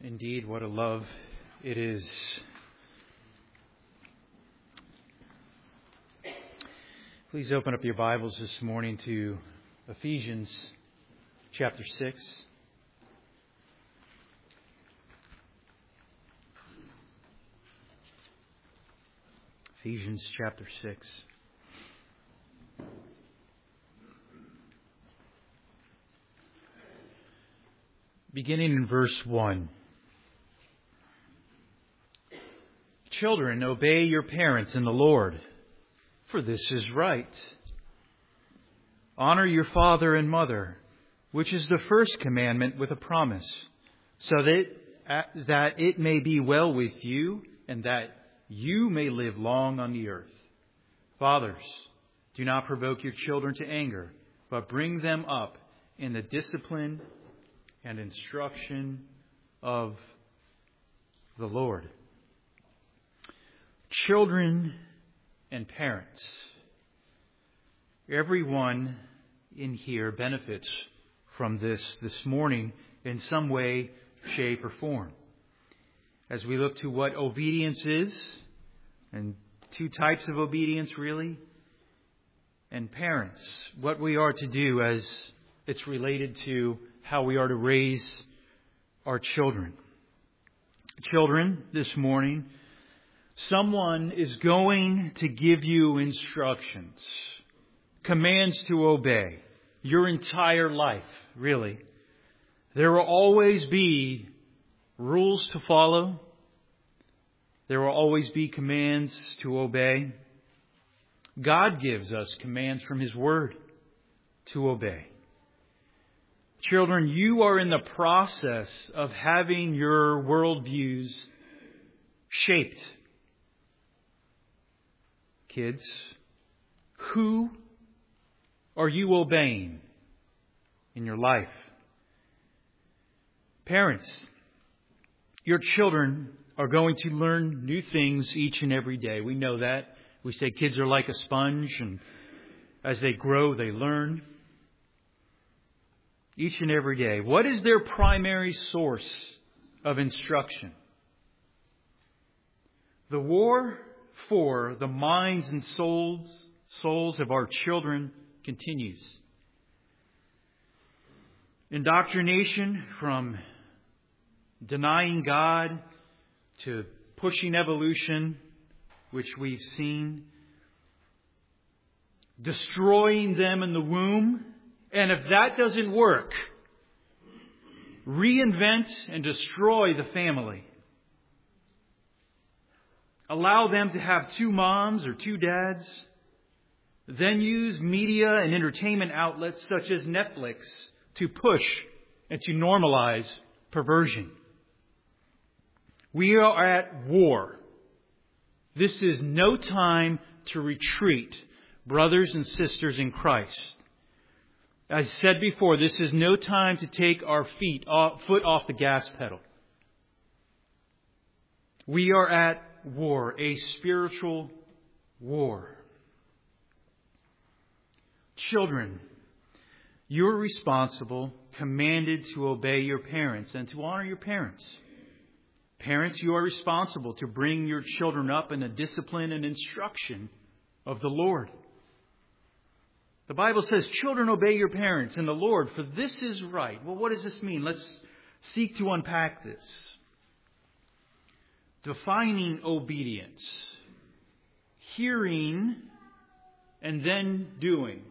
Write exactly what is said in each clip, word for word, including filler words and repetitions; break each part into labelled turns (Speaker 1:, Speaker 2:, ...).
Speaker 1: Indeed, what a love it is. Please open up your Bibles this morning to Ephesians chapter six. Ephesians chapter six. Beginning in verse one. Children, obey your parents in the Lord, for this is right. Honor your father and mother, which is the first commandment with a promise, so that, that it may be well with you and that you may live long on the earth. Fathers, do not provoke your children to anger, but bring them up in the discipline and instruction of the Lord. Children and parents. Everyone in here benefits from this this morning in some way, shape, or form. As we look to what obedience is, and two types of obedience really, and parents, what we are to do as it's related to how we are to raise our children. Children, this morning, someone is going to give you instructions, commands to obey your entire life, really. There will always be rules to follow. There will always be commands to obey. God gives us commands from His Word to obey. Children, you are in the process of having your worldviews shaped. Kids, who are you obeying in your life? Parents, your children are going to learn new things each and every day. We know that. We say kids are like a sponge, and as they grow, they learn. Each and every day. What is their primary source of instruction? The war for the minds and souls, souls of our children continues. Indoctrination from denying God to pushing evolution, which we've seen. Destroying them in the womb. And if that doesn't work, reinvent and destroy the family. Allow them to have two moms or two dads. Then use media and entertainment outlets such as Netflix to push and to normalize perversion. We are at war. This is no time to retreat, brothers and sisters in Christ. As I said before, this is no time to take our feet off, foot off the gas pedal. We are at war, a spiritual war. Children, you're responsible, commanded to obey your parents and to honor your parents. Parents, you are responsible to bring your children up in the discipline and instruction of the Lord. The Bible says, children, obey your parents in the Lord, for this is right. Well, what does this mean? Let's seek to unpack this. Defining obedience. Hearing and then doing.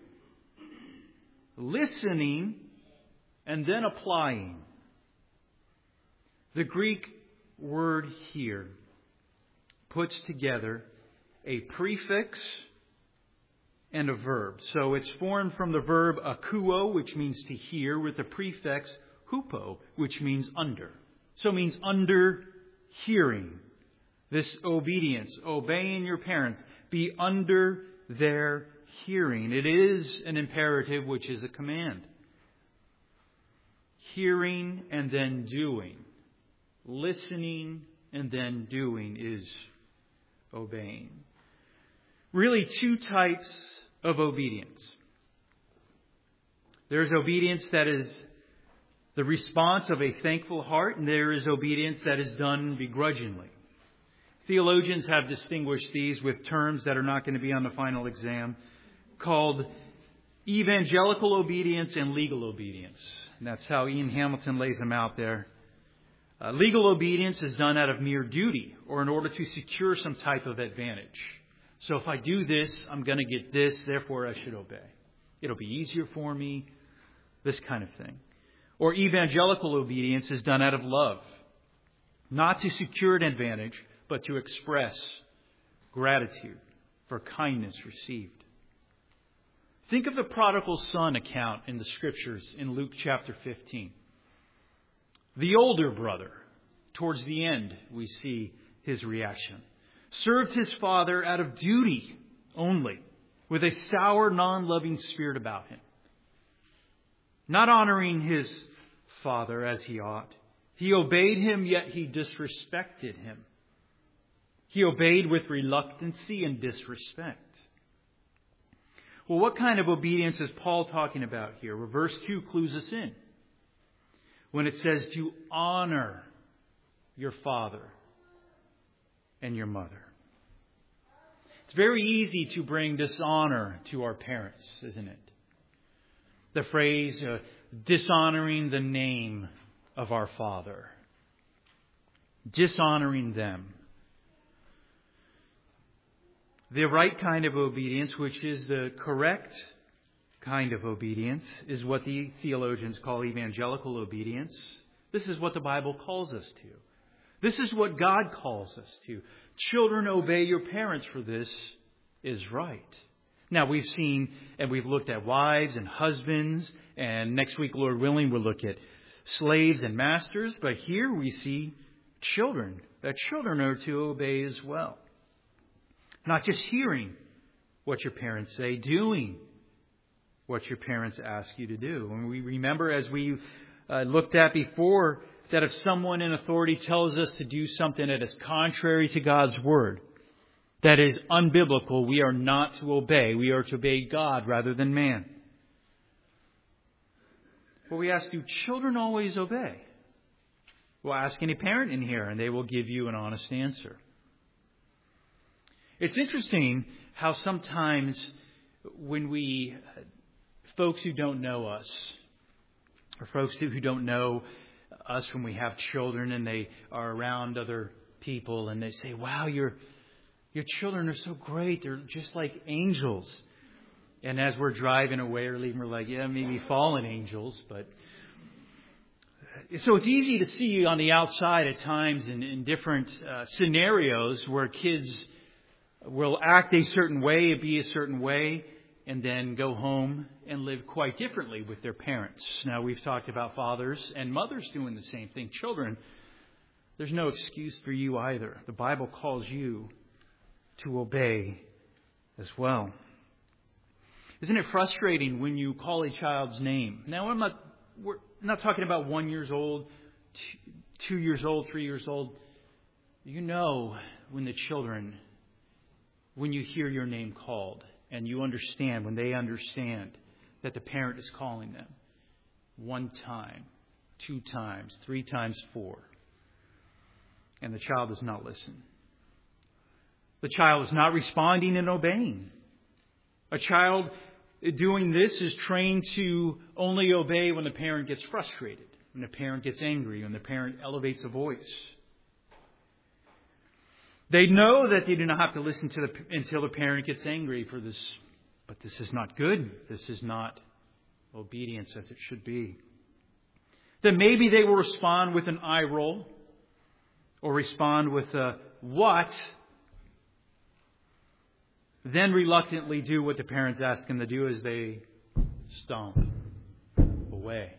Speaker 1: Listening and then applying. The Greek word here puts together a prefix and a verb. So it's formed from the verb akuo, which means to hear, with the prefix hupo, which means under. So it means under hearing. This obedience, obeying your parents, be under their hearing. It is an imperative, which is a command. Hearing and then doing. Listening and then doing is obeying. Really two types of obedience. There's obedience that is the response of a thankful heart, and there is obedience that is done begrudgingly. Theologians have distinguished these with terms that are not going to be on the final exam, called evangelical obedience and legal obedience. And that's how Ian Hamilton lays them out there. Uh, legal obedience is done out of mere duty or in order to secure some type of advantage. So if I do this, I'm going to get this, therefore I should obey. It'll be easier for me, this kind of thing. Or evangelical obedience is done out of love, not to secure an advantage, but to express gratitude for kindness received. Think of the prodigal son account in the Scriptures in Luke chapter fifteen. The older brother, towards the end, we see his reaction. Served his father out of duty only, with a sour, non-loving spirit about him. Not honoring his father as he ought. He obeyed him, yet he disrespected him. He obeyed with reluctancy and disrespect. Well, what kind of obedience is Paul talking about here? Well, verse two clues us in. When it says to honor your father and your mother. It's very easy to bring dishonor to our parents, isn't it? The phrase, uh, dishonoring the name of our father. Dishonoring them. The right kind of obedience, which is the correct kind of obedience, is what the theologians call evangelical obedience. This is what the Bible calls us to. This is what God calls us to. Children, obey your parents, for this is right. Now, we've seen and we've looked at wives and husbands, and next week, Lord willing, we'll look at slaves and masters. But here we see children, that children are to obey as well. Not just hearing what your parents say, doing what your parents ask you to do. And we remember, as we uh, looked at before, that if someone in authority tells us to do something that is contrary to God's word, that is unbiblical, we are not to obey. We are to obey God rather than man. Well, we ask, do children always obey? Well, ask any parent in here and they will give you an honest answer. It's interesting how sometimes when we, folks who don't know us, or folks who don't know us when we have children and they are around other people and they say, wow, your your children are so great. They're just like angels. And as we're driving away or leaving, we're like, yeah, maybe fallen angels. But so it's easy to see on the outside at times in, in different uh, scenarios where kids will act a certain way, be a certain way, and then go home and live quite differently with their parents. Now, we've talked about fathers and mothers doing the same thing. Children, there's no excuse for you either. The Bible calls you to obey as well. Isn't it frustrating when you call a child's name? Now, I'm not, we're not talking about one years old, two, two years old, three years old. You know when the children, when you hear your name called, and you understand, when they understand that the parent is calling them one time, two times, three times, four, and the child does not listen. The child is not responding and obeying. A child doing this is trained to only obey when the parent gets frustrated, when the parent gets angry, when the parent elevates a voice. They know that they do not have to listen to the, until the parent gets angry for this. But this is not good. This is not obedience as it should be. Then maybe they will respond with an eye roll or respond with a what? Then reluctantly do what the parents ask them to do as they stomp away.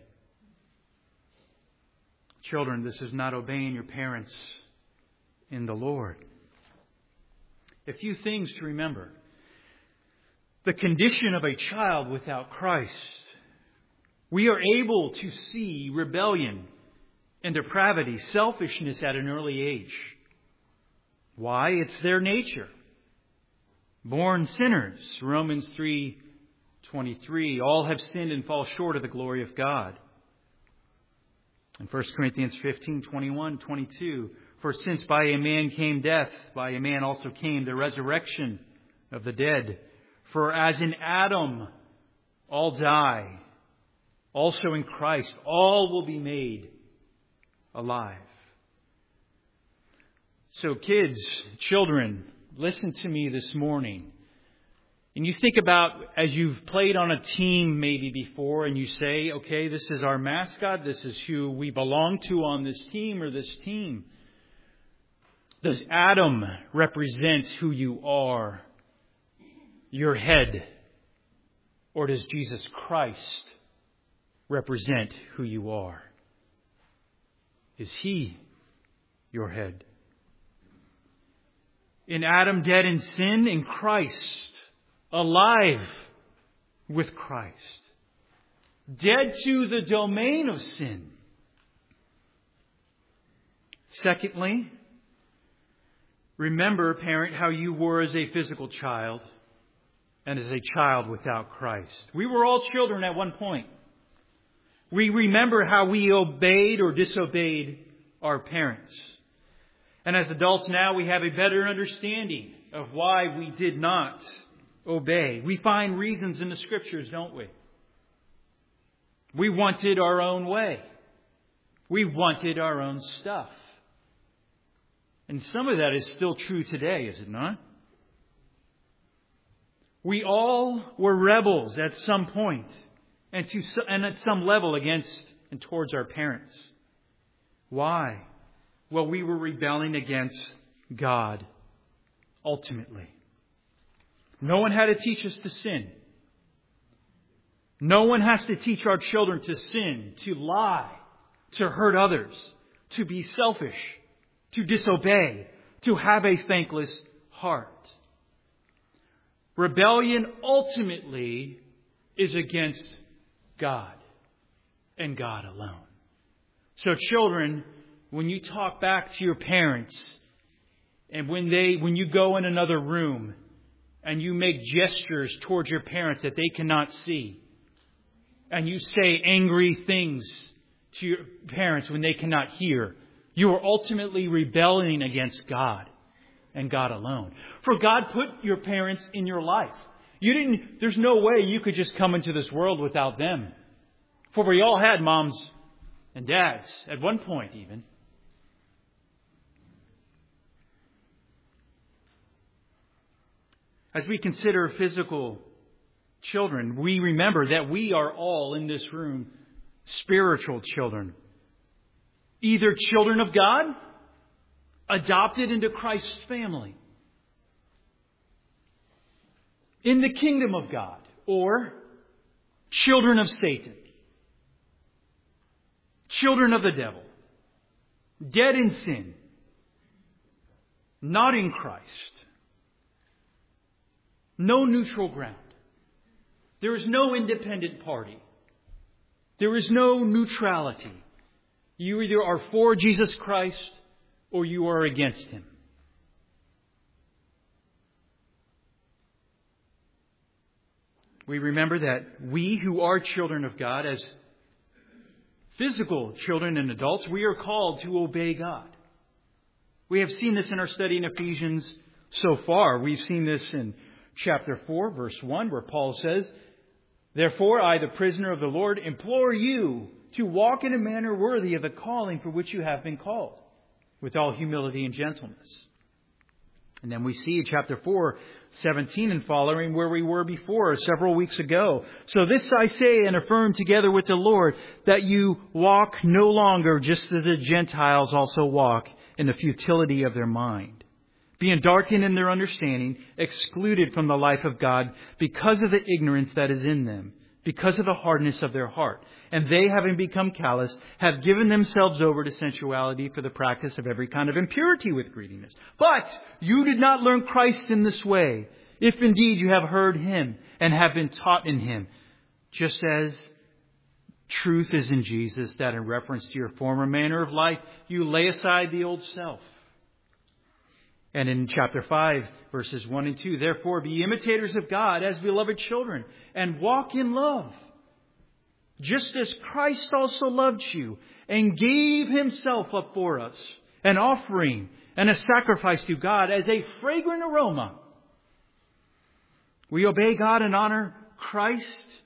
Speaker 1: Children, this is not obeying your parents in the Lord. A few things to remember. The condition of a child without Christ. We are able to see rebellion and depravity, selfishness at an early age. Why? It's their nature. Born sinners. Romans three twenty-three. All have sinned and fall short of the glory of God. In First Corinthians fifteen, twenty-one, twenty-two, for since by a man came death, by a man also came the resurrection of the dead. For as in Adam all die, also in Christ all will be made alive. So kids, children, listen to me this morning. And you think about, as you've played on a team maybe before, and you say, okay, this is our mascot, this is who we belong to on this team or this team. Does Adam represent who you are, your head? Or does Jesus Christ represent who you are? Is He your head? In Adam, dead in sin, in Christ, alive with Christ. Dead to the domain of sin. Secondly, remember, parent, how you were as a physical child and as a child without Christ. We were all children at one point. We remember how we obeyed or disobeyed our parents. And as adults now, we have a better understanding of why we did not obey. We find reasons in the Scriptures, don't we? We wanted our own way. We wanted our own stuff. And some of that is still true today, is it not? We all were rebels at some point and to and at some level against and towards our parents. Why? Well, we were rebelling against God, ultimately. No one had to teach us to sin. No one has to teach our children to sin, to lie, to hurt others, to be selfish, to disobey, to have a thankless heart. Rebellion ultimately is against God and God alone. So children, when you talk back to your parents and when they, when you go in another room and you make gestures towards your parents that they cannot see, and you say angry things to your parents when they cannot hear, you are ultimately rebelling against God and God alone. For God put your parents in your life. You didn't, there's no way you could just come into this world without them. For we all had moms and dads at one point even. As we consider physical children, we remember that we are all in this room spiritual children. Either children of God, adopted into Christ's family, in the kingdom of God, or children of Satan, children of the devil, dead in sin, not in Christ. No neutral ground. There is no independent party. There is no neutrality. You either are for Jesus Christ or you are against Him. We remember that we who are children of God, as physical children and adults, we are called to obey God. We have seen this in our study in Ephesians so far. We've seen this in chapter four, verse one, where Paul says, "Therefore, I, the prisoner of the Lord, implore you to walk in a manner worthy of the calling for which you have been called, with all humility and gentleness." And then we see chapter four, seventeen and following, where we were before several weeks ago. "So this I say and affirm together with the Lord, that you walk no longer just as the Gentiles also walk in the futility of their mind, being darkened in their understanding, excluded from the life of God because of the ignorance that is in them, because of the hardness of their heart. And they, having become callous, have given themselves over to sensuality for the practice of every kind of impurity with greediness. But you did not learn Christ in this way, if indeed you have heard Him and have been taught in Him, just as truth is in Jesus, that in reference to your former manner of life, you lay aside the old self." And in chapter five, verses one and two, "Therefore be imitators of God as beloved children, and walk in love, just as Christ also loved you and gave himself up for us, an offering and a sacrifice to God as a fragrant aroma. We obey God and honor Christ.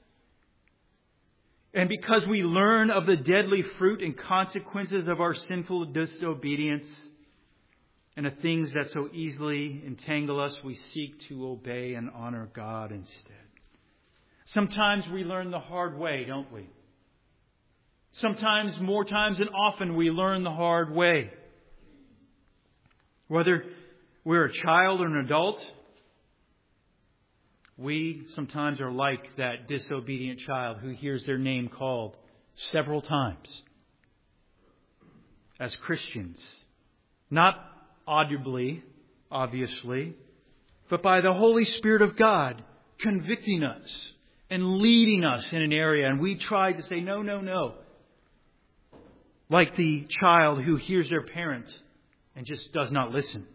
Speaker 1: And because we learn of the deadly fruit and consequences of our sinful disobedience and the things that so easily entangle us, we seek to obey and honor God instead. Sometimes we learn the hard way, don't we? Sometimes, more times than often, we learn the hard way. Whether we're a child or an adult, we sometimes are like that disobedient child who hears their name called several times. As Christians, not audibly, obviously, but by the Holy Spirit of God convicting us and leading us in an area. And we try to say, no, no, no. Like the child who hears their parent and just does not listen.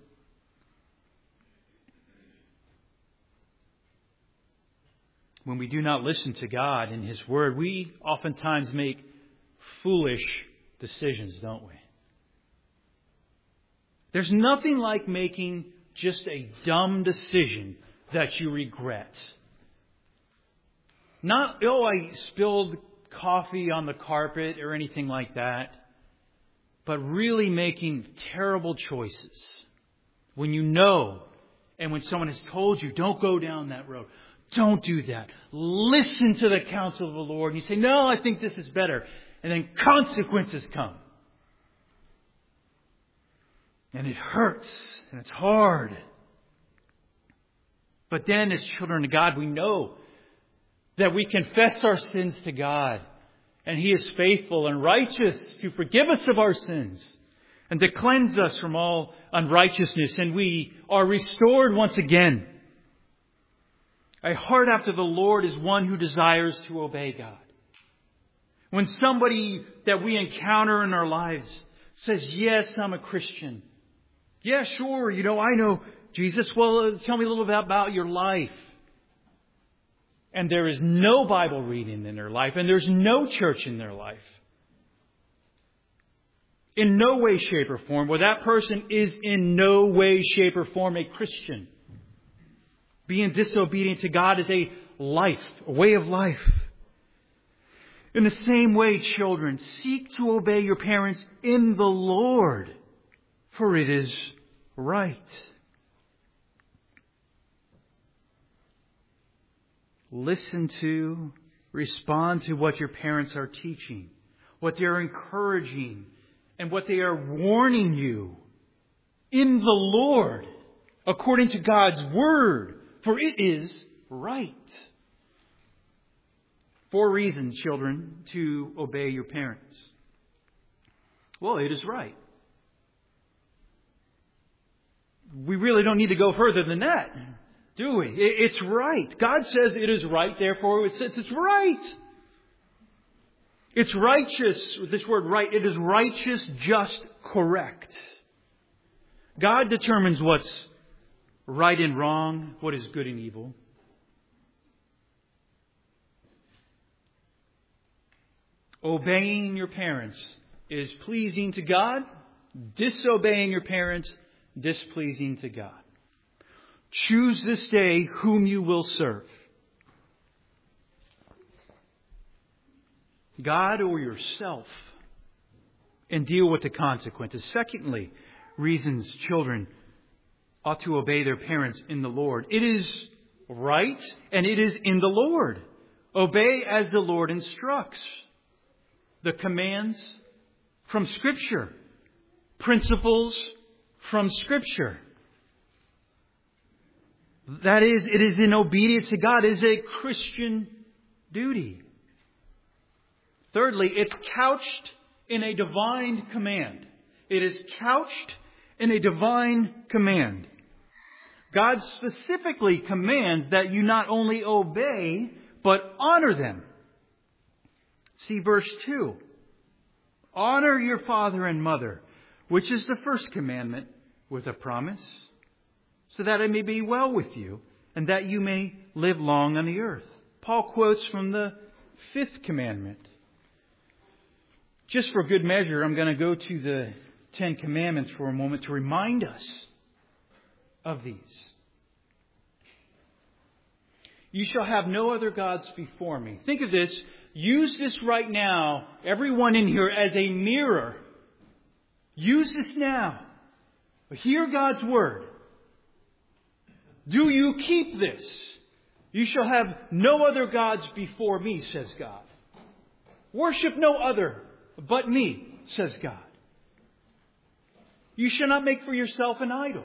Speaker 1: When we do not listen to God and His Word, we oftentimes make foolish decisions, don't we? There's nothing like making just a dumb decision that you regret. Not, oh, I spilled coffee on the carpet or anything like that. But really making terrible choices. When you know, and when someone has told you, don't go down that road. Don't do that. Listen to the counsel of the Lord. And you say, no, I think this is better. And then consequences come. And it hurts. And it's hard. But then as children of God, we know that we confess our sins to God. And He is faithful and righteous to forgive us of our sins and to cleanse us from all unrighteousness. And we are restored once again. A heart after the Lord is one who desires to obey God. When somebody that we encounter in our lives says, yes, I'm a Christian. Yeah, sure, you know, I know Jesus. Well, uh, tell me a little bit about your life. And there is no Bible reading in their life, and there's no church in their life. In no way, shape, or form. Well, that person is in no way, shape, or form a Christian. Being disobedient to God is a life, a way of life. In the same way, children, seek to obey your parents in the Lord, for it is right. Listen to, respond to what your parents are teaching, what they are encouraging, and what they are warning you in the Lord, according to God's Word, for it is right. Four reasons, children, to obey your parents. Well, it is right. We really don't need to go further than that. Do we? It's right. God says it is right, therefore it says it's right. It's righteous. This word right, it is righteous, just, correct. God determines what's right and wrong, what is good and evil. Obeying your parents is pleasing to God. Disobeying your parents, displeasing to God. Choose this day whom you will serve. God or yourself. And deal with the consequences. Secondly, reasons children ought to obey their parents in the Lord. It is right and it is in the Lord. Obey as the Lord instructs. The commands from Scripture. Principles from Scripture. That is, it is in obedience to God. It is a Christian duty. Thirdly, it's couched in a divine command. It is couched in a divine command. God specifically commands that you not only obey, but honor them. See verse two. Honor your father and mother, which is the first commandment with a promise, so that it may be well with you and that you may live long on the earth. Paul quotes from the fifth commandment. Just for good measure, I'm going to go to the Ten Commandments for a moment to remind us of these. You shall have no other gods before me. Think of this. Use this right now, everyone in here, as a mirror. Use this now. Hear God's word. Do you keep this? You shall have no other gods before me, says God. Worship no other but me, says God. You shall not make for yourself an idol.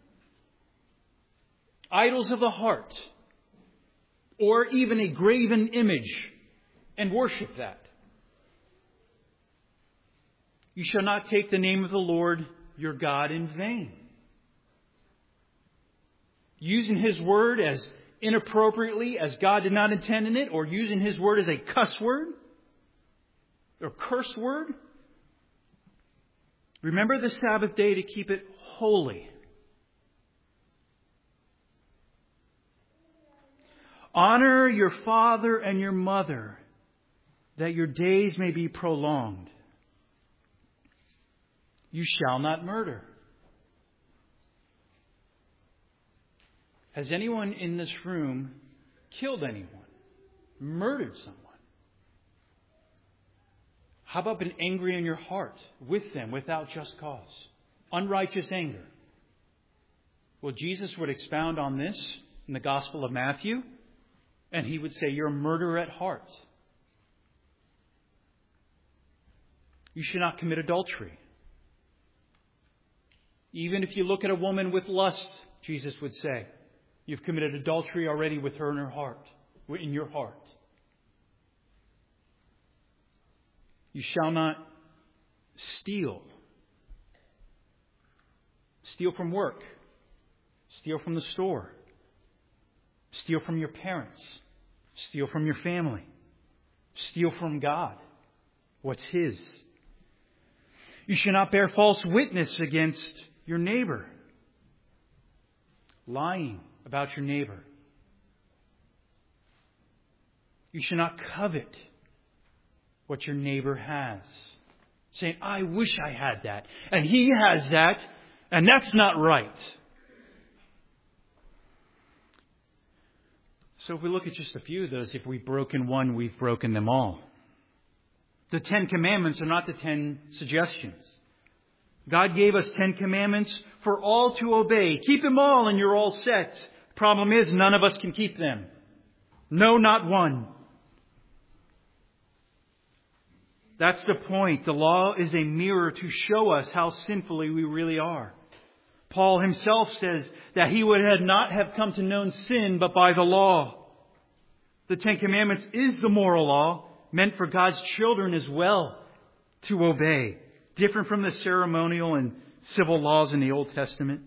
Speaker 1: Idols of the heart. Or even a graven image, and worship that. You shall not take the name of the Lord your God in vain. Using His word as inappropriately as God did not intend in it, or using His word as a cuss word or curse word. Remember the Sabbath day to keep it holy. Honor your father and your mother, that your days may be prolonged. You shall not murder. Has anyone in this room killed anyone? Murdered someone? How about been angry in your heart with them without just cause? Unrighteous anger. Well, Jesus would expound on this in the Gospel of Matthew. And He would say, you're a murderer at heart. You should not commit adultery. Even if you look at a woman with lust, Jesus would say, you've committed adultery already with her in her heart, in your heart. You shall not steal. Steal from work. Steal from the store. Steal from your parents. Steal from your family. Steal from God. What's His? You shall not bear false witness against your neighbor. Lying about your neighbor. You shall not covet what your neighbor has. Saying, I wish I had that. And he has that. And that's not right. So if we look at just a few of those, if we've broken one, we've broken them all. The Ten Commandments are not the Ten Suggestions. God gave us Ten Commandments for all to obey. Keep them all and you're all set. Problem is, none of us can keep them. No, not one. That's the point. The law is a mirror to show us how sinfully we really are. Paul himself says that he would not have come to know sin but by the law. The Ten Commandments is the moral law meant for God's children as well to obey. Different from the ceremonial and civil laws in the Old Testament.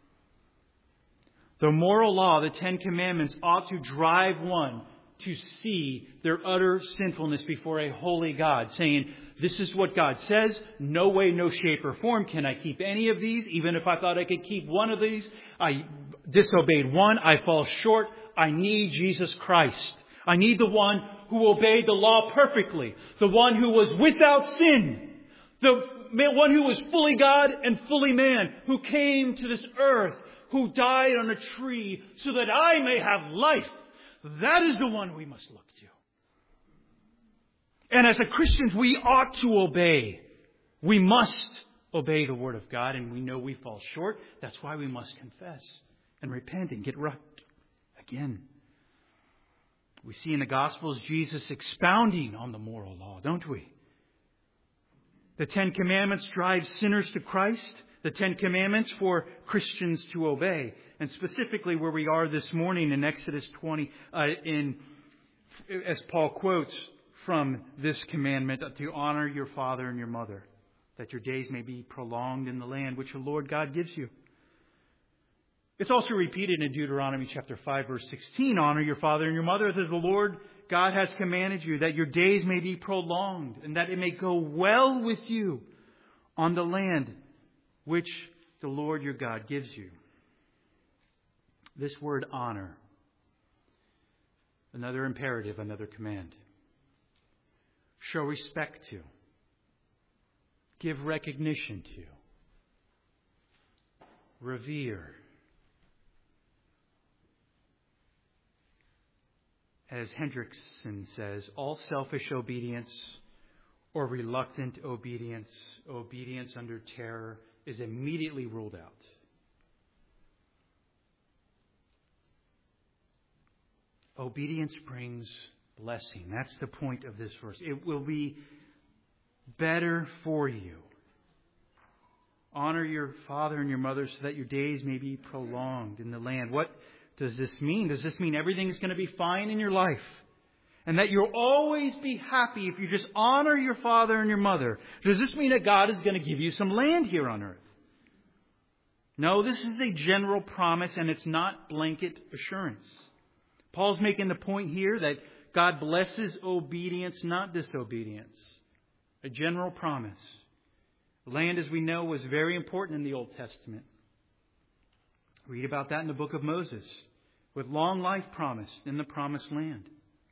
Speaker 1: The moral law, the Ten Commandments, ought to drive one to see their utter sinfulness before a holy God, saying, this is what God says. No way, no shape or form can I keep any of these. Even if I thought I could keep one of these, I disobeyed one. I fall short. I need Jesus Christ. I need the one who obeyed the law perfectly. The one who was without sin. The one who was fully God and fully man. Who came to this earth. Who died on a tree so that I may have life. That is the one we must look to. And as a Christians, we ought to obey. We must obey the Word of God, and we know we fall short. That's why we must confess and repent and get right again. We see in the Gospels Jesus expounding on the moral law, don't we? The Ten Commandments drive sinners to Christ. The Ten Commandments for Christians to obey. And specifically where we are this morning in Exodus twenty, uh, in as Paul quotes from this commandment, to honor your father and your mother, that your days may be prolonged in the land which the Lord God gives you. It's also repeated in Deuteronomy chapter five, verse sixteen. Honor your father and your mother as the Lord God has commanded you, that your days may be prolonged and that it may go well with you on the land which the Lord your God gives you. This word honor, another imperative, another command. Show respect to. give recognition to, revere. As Hendrickson says, all selfish obedience or reluctant obedience, obedience under terror, is immediately ruled out. Obedience brings blessing. That's the point of this verse. It will be better for you. Honor your father and your mother so that your days may be prolonged in the land. What does this mean? Does this mean everything is going to be fine in your life? And that you'll always be happy if you just honor your father and your mother? Does this mean that God is going to give you some land here on earth? No, this is a general promise and it's not blanket assurance. Paul's making the point here that God blesses obedience, not disobedience. A general promise. Land, as we know, was very important in the Old Testament. Read about that in the book of Moses, with long life promised in the promised land.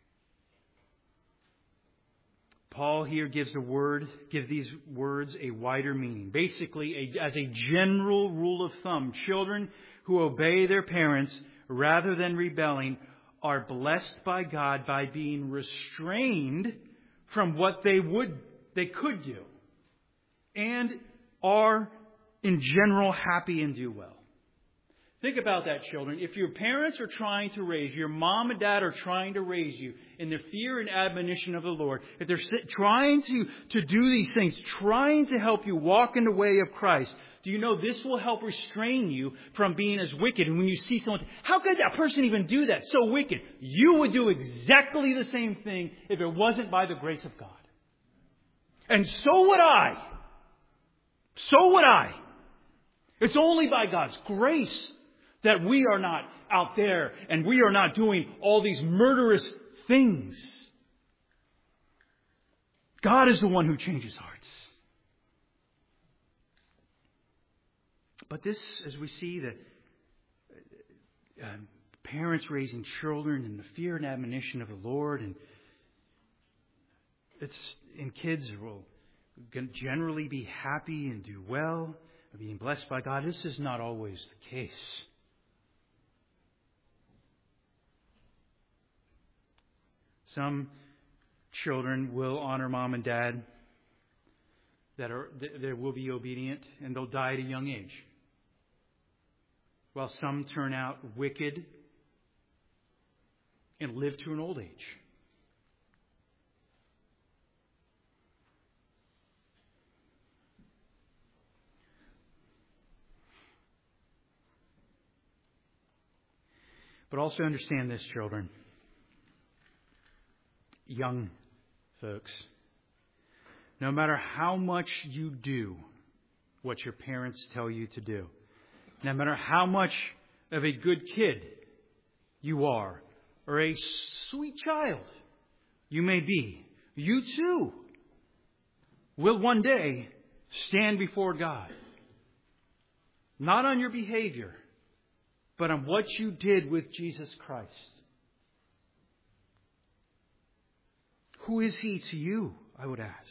Speaker 1: Paul here gives the word, give these words a wider meaning. Basically, a, as a general rule of thumb, children who obey their parents rather than rebelling are blessed by God by being restrained from what they would, they could do, and are in general happy and do well. Think about that, children. If your parents are trying to raise you, your mom and dad are trying to raise you in the fear and admonition of the Lord, if they're trying to, to do these things, trying to help you walk in the way of Christ, do you know this will help restrain you from being as wicked? And when you see someone, how could that person even do that? So wicked. You would do exactly the same thing if it wasn't by the grace of God. And so would I. So would I. It's only by God's grace that we are not out there and we are not doing all these murderous things. God is the one who changes hearts. But this, as we see that uh, parents raising children in the fear and admonition of the Lord, and it's and kids will generally be happy and do well, being blessed by God. This is not always the case. Some children will honor mom and dad, that are that will be obedient, and they'll die at a young age. While some turn out wicked and live to an old age. But also understand this, children. Young folks. No matter how much you do what your parents tell you to do, no matter how much of a good kid you are, or a sweet child you may be, you too will one day stand before God. Not on your behavior, but on what you did with Jesus Christ. Who is He to you, I would ask?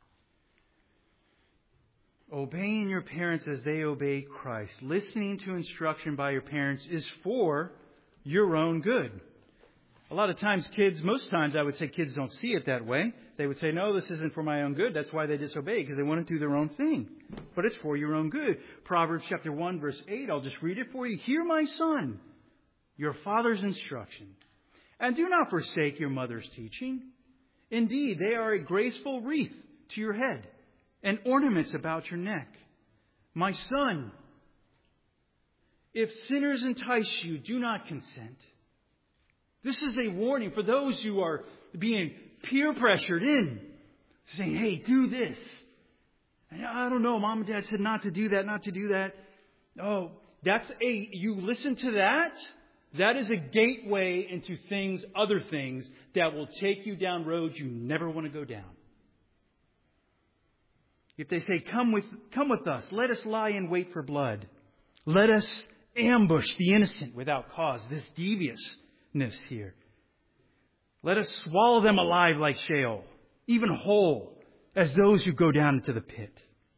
Speaker 1: Obeying your parents as they obey Christ, listening to instruction by your parents is for your own good. A lot of times kids, most times I would say kids don't see it that way. They would say, no, this isn't for my own good. That's why they disobey, because they want to do their own thing. But it's for your own good. Proverbs chapter one, verse eight, I'll just read it for you. Hear, my son, your father's instruction, and do not forsake your mother's teaching. Indeed, they are a graceful wreath to your head and ornaments about your neck. My son, if sinners entice you, do not consent. This is a warning for those who are being peer pressured in, saying, hey, do this. And I don't know, mom and dad said not to do that, not to do that. Oh, that's a, you listen to that, that is a gateway into things, other things, that will take you down roads you never want to go down. If they say, come with, come with us, let us lie in wait for blood. Let us ambush the innocent without cause. This deviousness here. Let us swallow them alive like Sheol, even whole, as those who go down into the pit.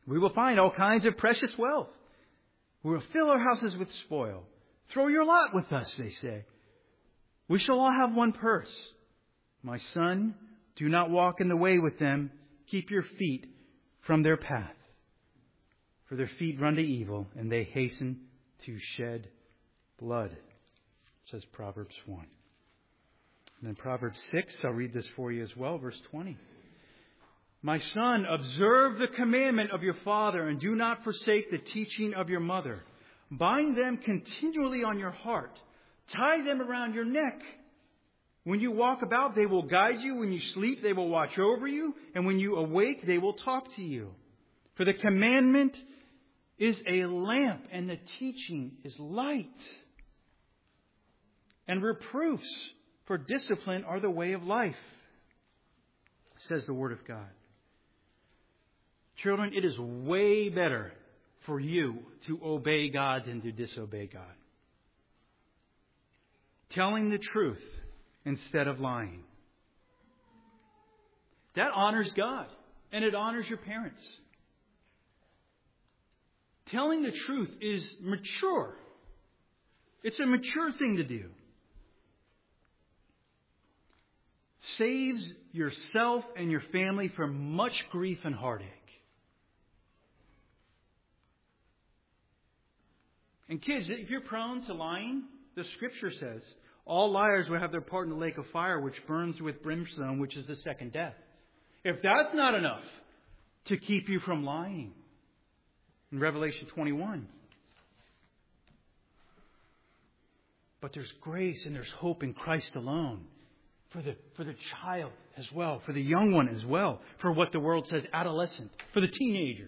Speaker 1: We will find all kinds of precious wealth. We will fill our houses with spoil. Throw your lot with us, they say. We shall all have one purse. My son, do not walk in the way with them. Keep your feet from their path. For their feet run to evil, and they hasten to shed blood, says Proverbs one. And then Proverbs six, I'll read this for you as well, verse twenty. My son, observe the commandment of your father, and do not forsake the teaching of your mother. Bind them continually on your heart. Tie them around your neck. When you walk about, they will guide you. When you sleep, they will watch over you. And when you awake, they will talk to you. For the commandment is a lamp, and the teaching is light. And reproofs for discipline are the way of life, says the Word of God. Children, it is way better for you to obey God than to disobey God. Telling the truth instead of lying. That honors God, and it honors your parents. Telling the truth is mature. It's a mature thing to do. Saves yourself and your family from much grief and heartache. And kids, if you're prone to lying, the Scripture says, all liars will have their part in the lake of fire, which burns with brimstone, which is the second death. If that's not enough to keep you from lying, in Revelation twenty-one. But there's grace and there's hope in Christ alone. For the, for the child as well. For the young one as well. For what the world says, adolescent. For the teenager.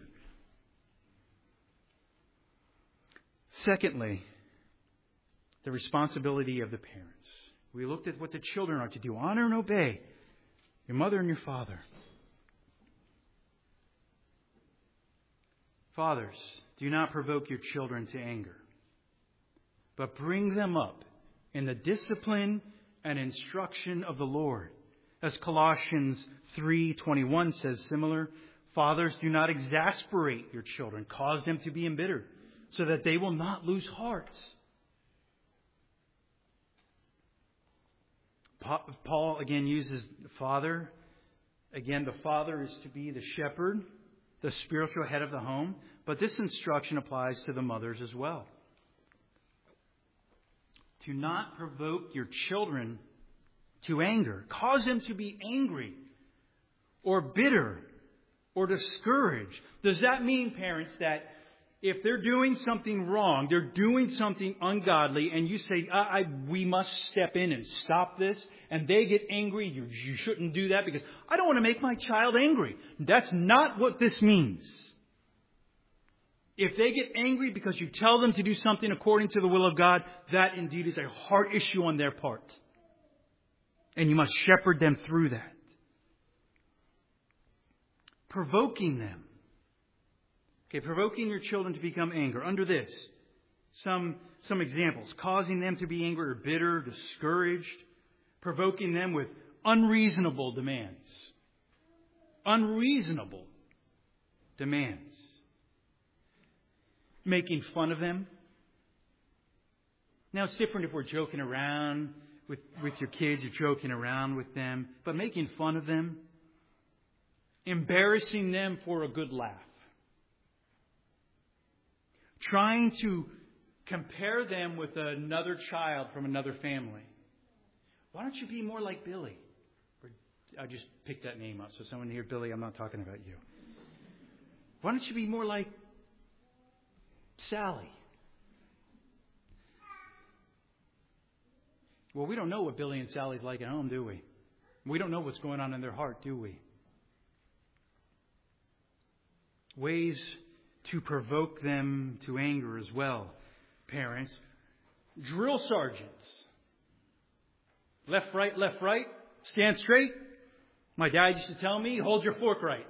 Speaker 1: Secondly, the responsibility of the parents. We looked at what the children are to do. Honor and obey your mother and your father. Fathers, do not provoke your children to anger, but bring them up in the discipline and instruction of the Lord. As Colossians three twenty-one says similar, fathers, do not exasperate your children. Cause them to be embittered, so that they will not lose heart. Paul again uses the father. Again, the father is to be the shepherd, the spiritual head of the home. But this instruction applies to the mothers as well. Do not provoke your children to anger. Cause them to be angry or bitter or discouraged. Does that mean, parents, that if they're doing something wrong, they're doing something ungodly, and you say, I, I, we must step in and stop this, and they get angry, you, you shouldn't do that because I don't want to make my child angry. That's not what this means. If they get angry because you tell them to do something according to the will of God, that indeed is a heart issue on their part. And you must shepherd them through that. Provoking them. Okay, provoking your children to become angry. Under this, some, some examples. Causing them to be angry or bitter, discouraged. Provoking them with unreasonable demands. Unreasonable demands. Making fun of them. Now, it's different if we're joking around with, with your kids. You're joking around with them. But making fun of them. Embarrassing them for a good laugh. Trying to compare them with another child from another family. Why don't you be more like Billy? Or, I just picked that name up. So someone here, Billy, I'm not talking about you. Why don't you be more like Sally? Well, we don't know what Billy and Sally's like at home, do we? We don't know what's going on in their heart, do we? Ways to provoke them to anger as well. Parents, drill sergeants. Left, right, left, right. Stand straight. My dad used to tell me, hold your fork right.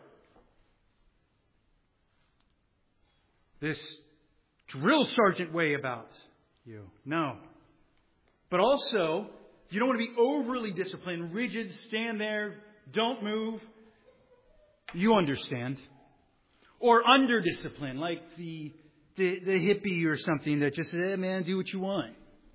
Speaker 1: This drill sergeant way about you. No. But also, you don't want to be overly disciplined, rigid, stand there, don't move. You understand. Or under discipline, like the, the, the hippie or something that just says, hey man, do what you want.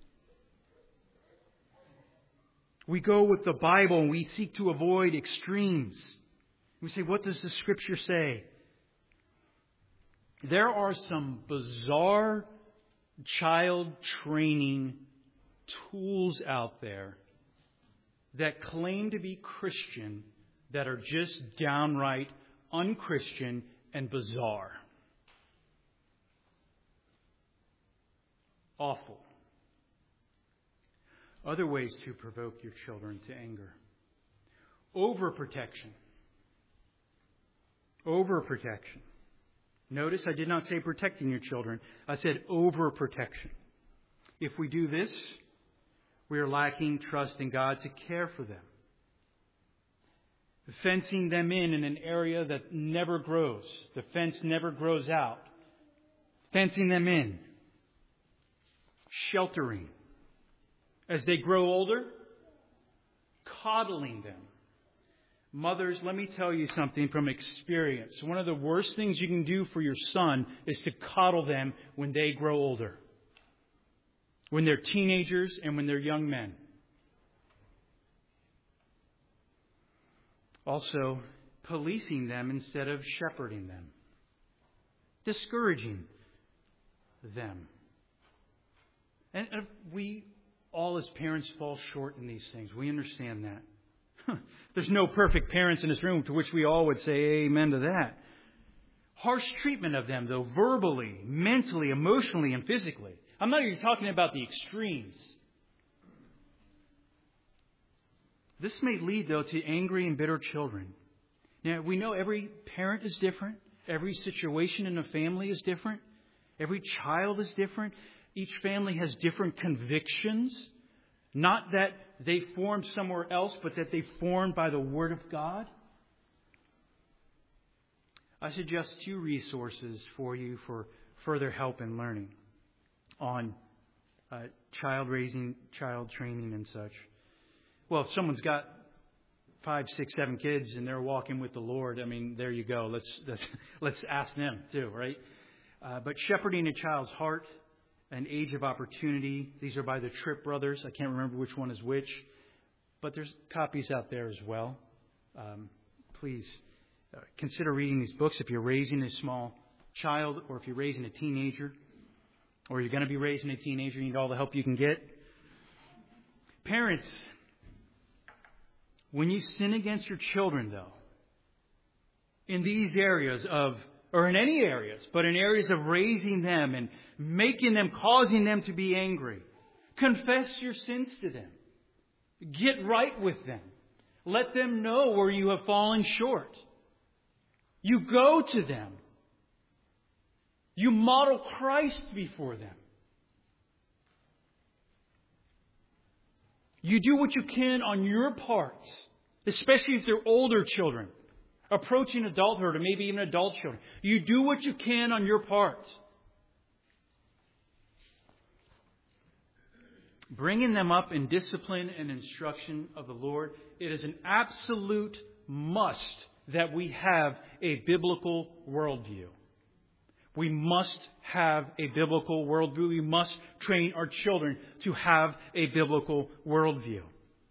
Speaker 1: We go with the Bible and we seek to avoid extremes. We say, what does the Scripture say? There are some bizarre child training tools out there that claim to be Christian that are just downright unchristian and bizarre. Awful. Other ways to provoke your children to anger. Overprotection. Overprotection. Notice I did not say protecting your children. I said overprotection. If we do this, we are lacking trust in God to care for them. Fencing them in in an area that never grows. The fence never grows out. Fencing them in. Sheltering. As they grow older, coddling them. Mothers, let me tell you something from experience. One of the worst things you can do for your son is to coddle them when they grow older. When they're teenagers and when they're young men. Also, policing them instead of shepherding them. Discouraging them. And we all as parents fall short in these things. We understand that. There's no perfect parents in this room to which we all would say amen to that. Harsh treatment of them, though, verbally, mentally, emotionally, and physically. I'm not even talking about the extremes. This may lead, though, to angry and bitter children. Now, we know every parent is different. Every situation in a family is different. Every child is different. Each family has different convictions. Not that they formed somewhere else, but that they formed by the Word of God. I suggest two resources for you for further help in learning on uh, child raising, child training and such. Well, if someone's got five, six, seven kids and they're walking with the Lord, I mean, there you go. Let's let's, let's ask them too, right? Uh, but shepherding a child's heart, an age of opportunity. These are by the Tripp brothers. I can't remember which one is which, but there's copies out there as well. Um, please uh, consider reading these books if you're raising a small child or if you're raising a teenager or you're going to be raising a teenager. You need all the help you can get. Parents, when you sin against your children, though, in these areas of, or in any areas, but in areas of raising them and making them, causing them to be angry, confess your sins to them. Get right with them. Let them know where you have fallen short. You go to them. You model Christ before them. You do what you can on your part, especially if they're older children, approaching adulthood or maybe even adult children. You do what you can on your part. Bringing them up in discipline and instruction of the Lord, it is an absolute must that we have a biblical worldview. We must have a biblical worldview. We must train our children to have a biblical worldview.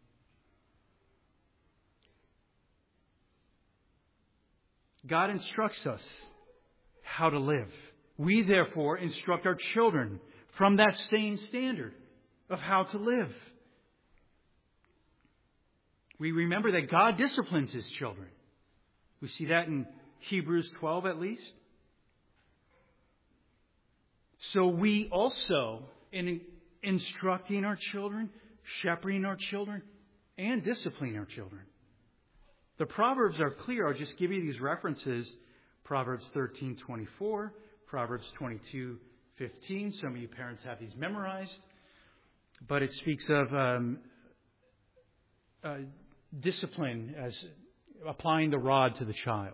Speaker 1: God instructs us how to live. We, therefore, instruct our children from that same standard of how to live. We remember that God disciplines His children. We see that in Hebrews twelve at least. So we also, in instructing our children, shepherding our children, and disciplining our children. The Proverbs are clear. I'll just give you these references. Proverbs thirteen twenty-four, Proverbs twenty-two fifteen. Some of you parents have these memorized. But it speaks of um, uh, discipline as applying the rod to the child.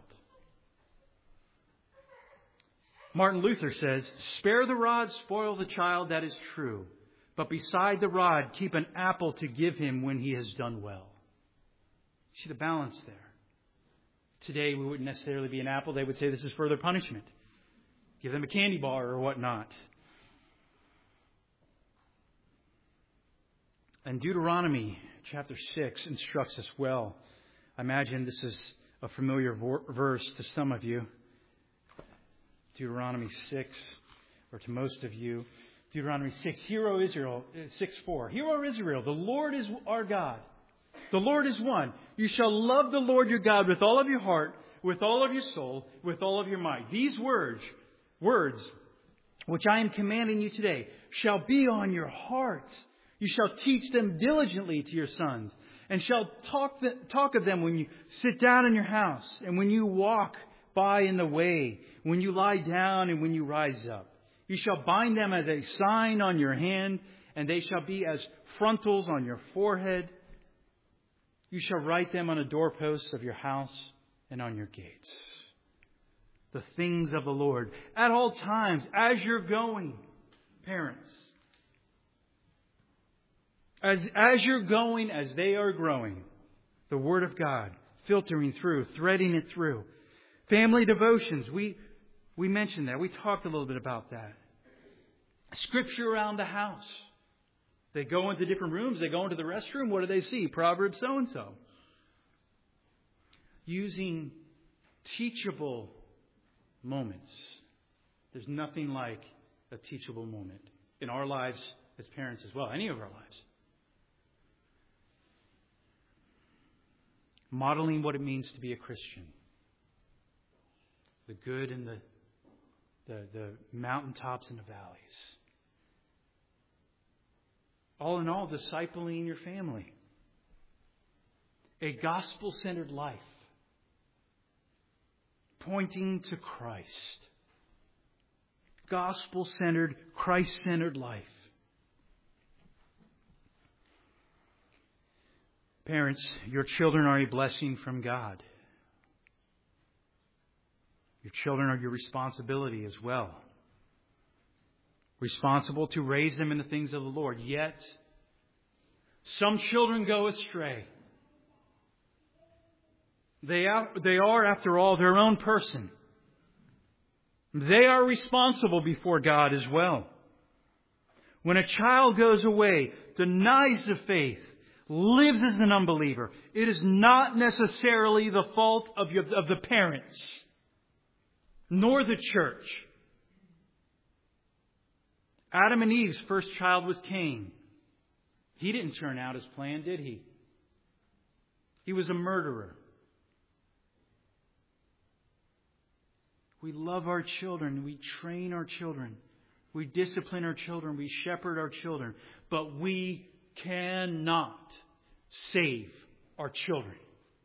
Speaker 1: Martin Luther says, "Spare the rod, spoil the child, that is true. But beside the rod, keep an apple to give him when he has done well." See the balance there. Today we wouldn't necessarily be an apple. They would say this is further punishment. Give them a candy bar or whatnot. And Deuteronomy chapter six instructs us well. I imagine this is a familiar verse to some of you. Deuteronomy six, or to most of you. Deuteronomy six, Hear, O Israel, six four. Hear, O Israel, the Lord is our God. The Lord is one. You shall love the Lord your God with all of your heart, with all of your soul, with all of your might. These words, words, which I am commanding you today, shall be on your heart. You shall teach them diligently to your sons, and shall talk, the, talk of them when you sit down in your house, and when you walk by in the way, when you lie down and when you rise up. You shall bind them as a sign on your hand, and they shall be as frontals on your forehead. You shall write them on the doorposts of your house and on your gates. The things of the Lord at all times, as you're going, parents. As, as you're going, as they are growing, the Word of God filtering through, threading it through. Family devotions, we, we mentioned that. We talked a little bit about that. Scripture around the house. They go into different rooms. They go into the restroom. What do they see? Proverbs so-and-so. Using teachable moments. There's nothing like a teachable moment in our lives as parents as well. Any of our lives. Modeling what it means to be a Christian. The good and the, the, the mountaintops and the valleys. All in all, discipling your family. A gospel-centered life. Pointing to Christ. Gospel-centered, Christ-centered life. Parents, your children are a blessing from God. Your children are your responsibility as well. Responsible to raise them in the things of the Lord. Yet, some children go astray. They are, they are, after all, their own person. They are responsible before God as well. When a child goes away, denies the faith, lives as an unbeliever, it is not necessarily the fault of, your, of the parents, nor the church. Adam and Eve's first child was Cain. He didn't turn out as planned, did he? He was a murderer. We love our children. We train our children. We discipline our children. We shepherd our children. But we cannot save our children.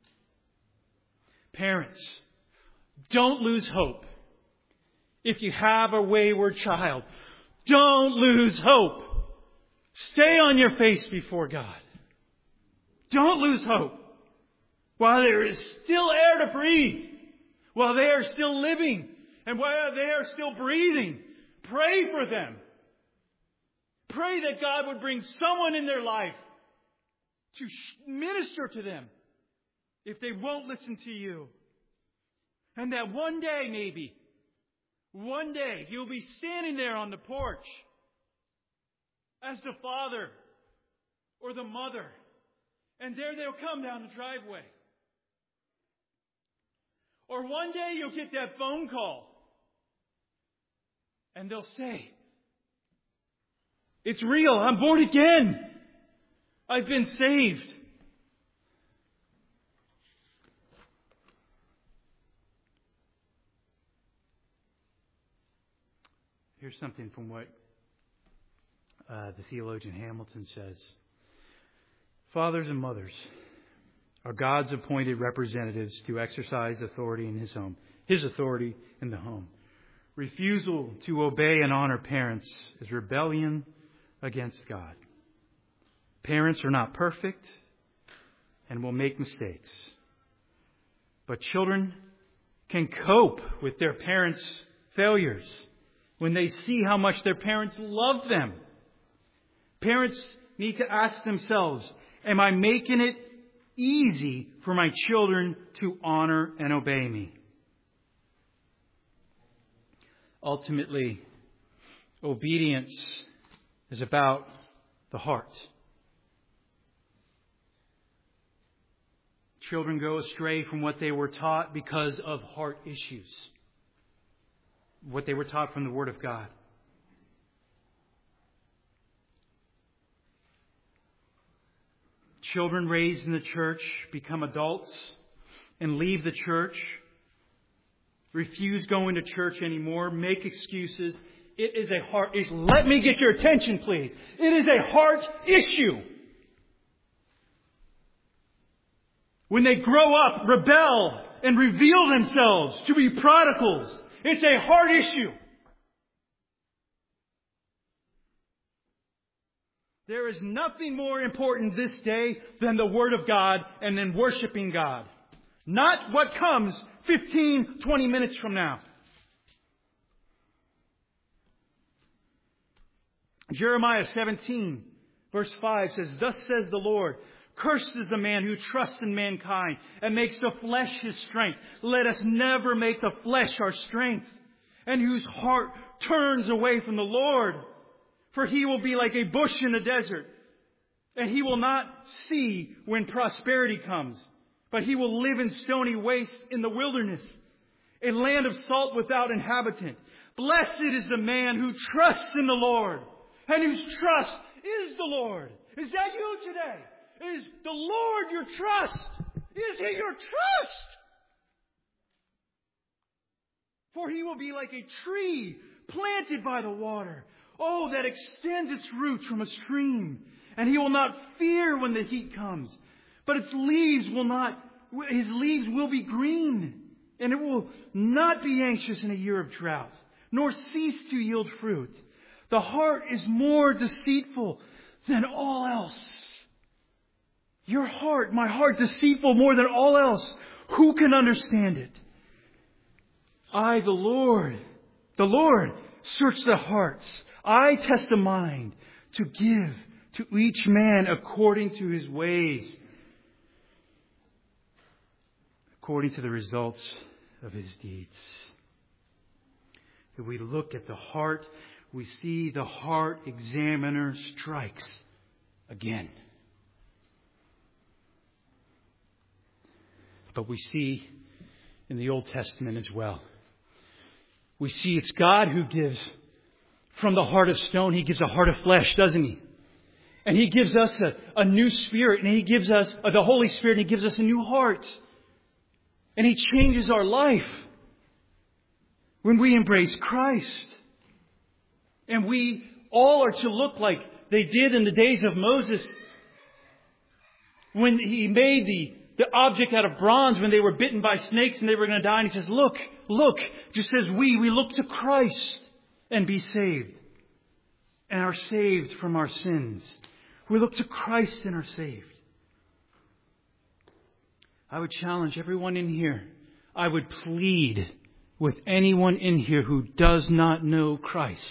Speaker 1: Parents, don't lose hope. If you have a wayward child, don't lose hope. Stay on your face before God. Don't lose hope. While there is still air to breathe, while they are still living, and while they are still breathing, pray for them. Pray that God would bring someone in their life to minister to them if they won't listen to you. And that one day, maybe, one day, you'll be standing there on the porch as the father or the mother. And there they'll come down the driveway. Or one day you'll get that phone call. And they'll say, "It's real. I'm born again. I've been saved." Here's something from what uh, the theologian Hamilton says. Fathers and mothers are God's appointed representatives to exercise authority in His home, His authority in the home. Refusal to obey and honor parents is rebellion against God. Parents are not perfect and will make mistakes. But children can cope with their parents' failures when they see how much their parents love them. Parents need to ask themselves, am I making it easy for my children to honor and obey me. Ultimately, obedience is about the heart. Children go astray from what they were taught because of heart issues. What they were taught from the Word of God. Children raised in the church become adults and leave the church, refuse going to church anymore, make excuses. It is a heart issue. Let me get your attention, please. It is a heart issue. When they grow up, rebel, and reveal themselves to be prodigals, it's a heart issue. There is nothing more important this day than the Word of God and then worshiping God. Not what comes fifteen, twenty minutes from now. Jeremiah seventeen, verse five says, "Thus says the Lord, cursed is the man who trusts in mankind and makes the flesh his strength. Let us never make the flesh our strength, and whose heart turns away from the Lord. For he will be like a bush in the desert, and he will not see when prosperity comes, but he will live in stony wastes in the wilderness, a land of salt without inhabitant. Blessed is the man who trusts in the Lord, and whose trust is the Lord." Is that you today? Is the Lord your trust? Is He your trust? For he will be like a tree planted by the water. Oh, that extends its roots from a stream. And he will not fear when the heat comes. But its leaves will not, his leaves will be green. And it will not be anxious in a year of drought, nor cease to yield fruit. The heart is more deceitful than all else. Your heart, my heart, deceitful more than all else. Who can understand it? I, the Lord, the Lord, search the hearts. I test the mind to give to each man according to his ways, according to the results of his deeds. If we look at the heart, we see the heart examiner strikes again. But we see in the Old Testament as well. We see it's God who gives from the heart of stone. He gives a heart of flesh, doesn't He? And He gives us a, a new spirit. And He gives us uh, the Holy Spirit. And He gives us a new heart. And He changes our life when we embrace Christ. And we all are to look like they did in the days of Moses, when he made the, the object out of bronze when they were bitten by snakes and they were going to die. And He says, look, look, just as we, we look to Christ and be saved. And are saved from our sins. We look to Christ and are saved. I would challenge everyone in here. I would plead with anyone in here who does not know Christ.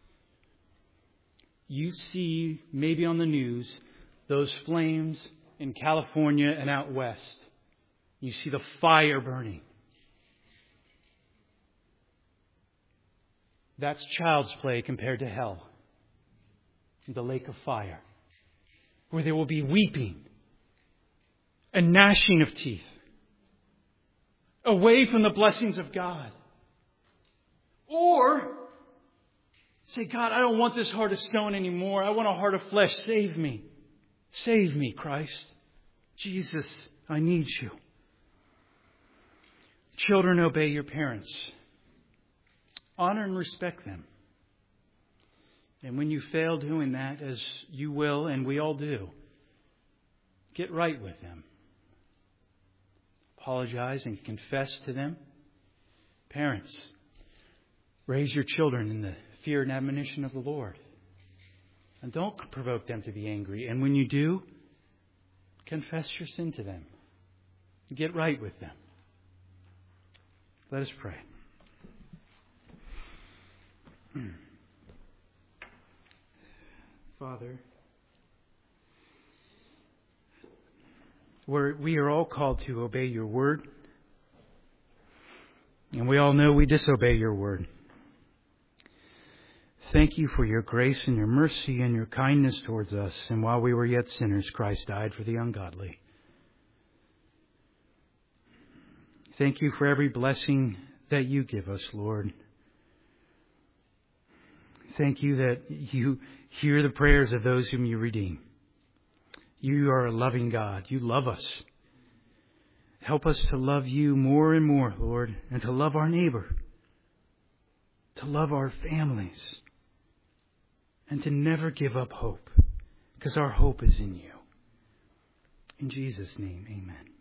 Speaker 1: You see, maybe on the news, those flames in California and out west. You see the fire burning. That's child's play compared to hell. The lake of fire, where there will be weeping and gnashing of teeth, away from the blessings of God. Or say, God, I don't want this heart of stone anymore. I want a heart of flesh. Save me. Save me, Christ. Jesus, I need you. Children, obey your parents. Honor and respect them. And when you fail doing that, as you will and we all do, get right with them. Apologize and confess to them. Parents, raise your children in the fear and admonition of the Lord. And don't provoke them to be angry. And when you do, confess your sin to them. Get right with them. Let us pray. Father, We're, we are all called to obey your word. And we all know we disobey your word. Thank you for your grace and your mercy and your kindness towards us. And while we were yet sinners, Christ died for the ungodly. Thank you for every blessing that you give us, Lord. Thank you that you hear the prayers of those whom you redeem. You are a loving God. You love us. Help us to love you more and more, Lord, and to love our neighbor, to love our families, and to never give up hope, because our hope is in you. In Jesus' name, amen.